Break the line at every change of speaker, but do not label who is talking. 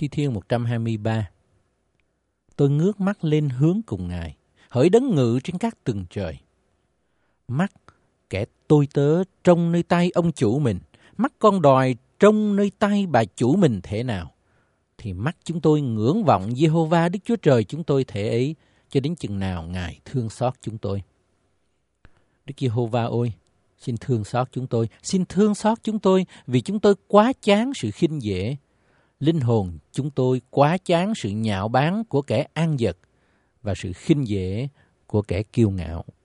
Thi Thiên 123. Tôi ngước mắt lên hướng cùng Ngài, hỡi đấng ngự trên các tầng trời. Mắt kẻ tôi tớ trong nơi tay ông chủ mình, mắt con đòi trong nơi tay bà chủ mình thể nào, thì mắt chúng tôi ngưỡng vọng Giê-hô-va Đức Chúa Trời chúng tôi thể ấy, cho đến chừng nào Ngài thương xót chúng tôi. Đức Giê-hô-va ơi, xin thương xót chúng tôi, xin thương xót chúng tôi, vì chúng tôi quá chán sự khinh dễ. Linh hồn chúng tôi quá chán sự nhạo báng của kẻ an dật và sự khinh dễ của kẻ kiêu ngạo.